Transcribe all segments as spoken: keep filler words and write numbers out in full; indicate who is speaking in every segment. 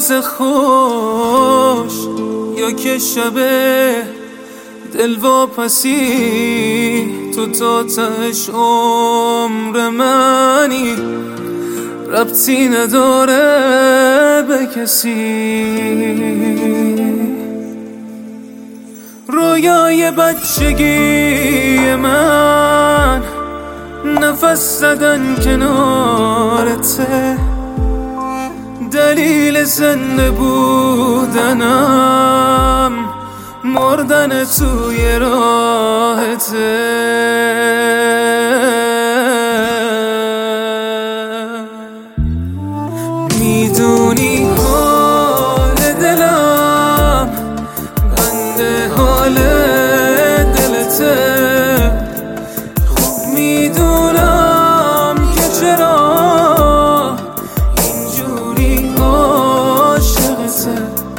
Speaker 1: روز خوش یا که شبه دل واپسی، تو تا تهش عمر منی، ربطی نداره به کسی. رویای بچگی من نفس زدن کنارته، دلیل زنده بودنم مردن توی راهته. میدونی حال دلم بنده حال دلته، خوب میدونم که چرا اینجوری عاشقته،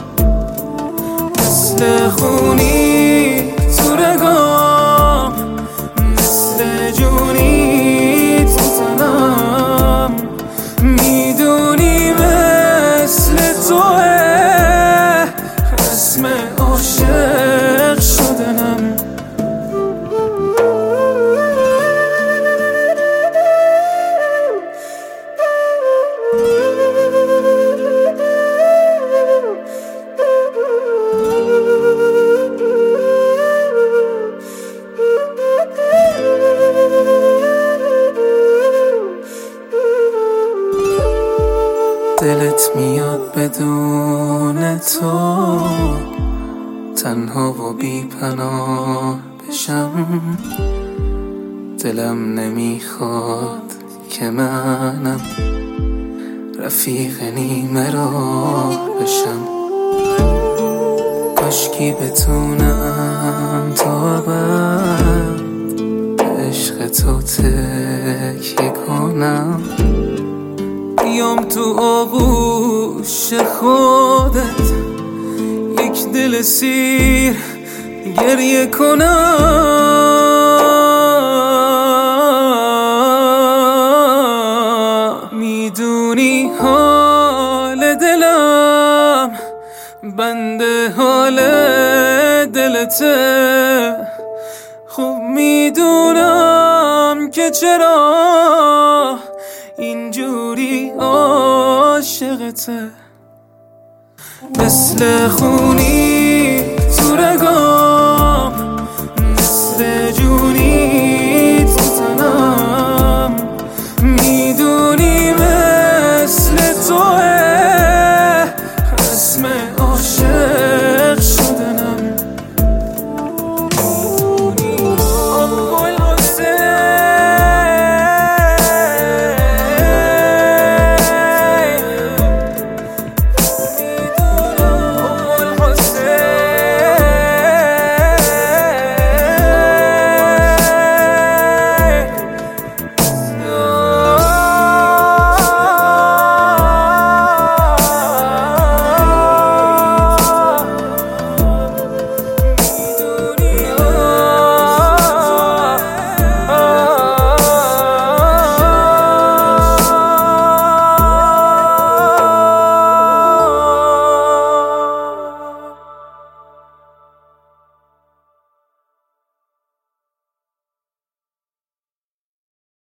Speaker 1: مثل خونی تو رگام، مثل جونی تو تنم. میدونی مثل توه اسم عاشق شدنم. دلت میاد بدون تو تنها و بی پناه بشم، دلم نمیخواد که منم رفیق نیمه راه بشم. کاشکی بتونم تا ابد به عشق تو تکیه کنم، بیام تو آغوش خودت یک دل سیر گریه کنم. میدونی حال دلم بنده حال دلته، خوب میدونم که چرا اینجوری عاشقته، مثل خونی تو رگام،